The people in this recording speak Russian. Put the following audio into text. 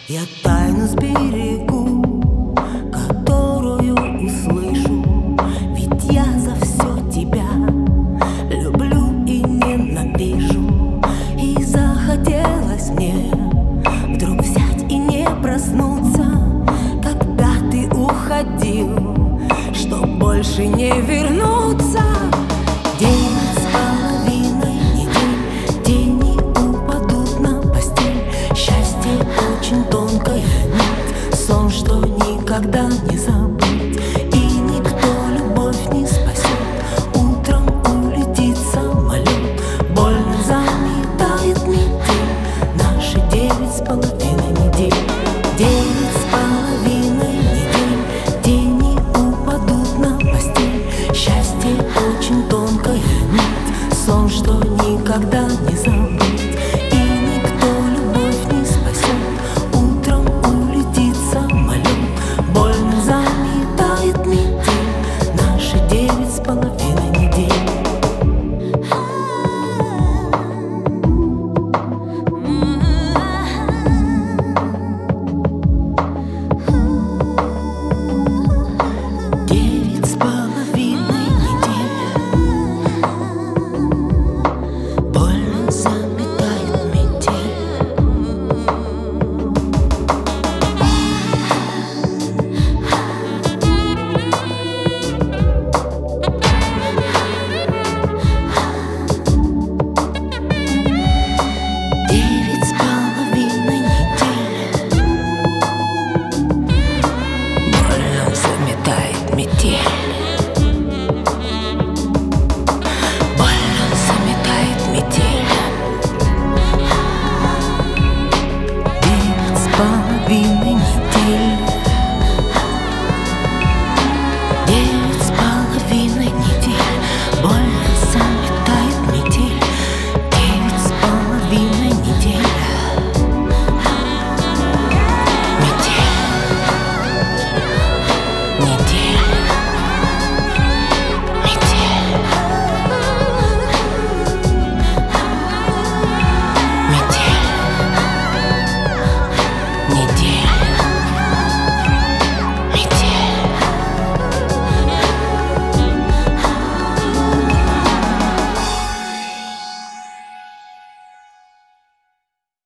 Я тайну сберегу, которую услышу, ведь я за все тебя люблю и ненавижу. И захотелось мне вдруг взять и не проснуться, когда ты уходил, чтоб больше не вернуться. 9,5 недель, тени упадут на постель. Счастье очень тонкая нить, сон, что никогда не забыть. И никто любовь не спасет, утром улетит самолет. Больно заметает метель наши 9,5 недель. 9,5 недель, тени упадут на постель. Счастье очень тонкая нить, сон, что никогда не забыть.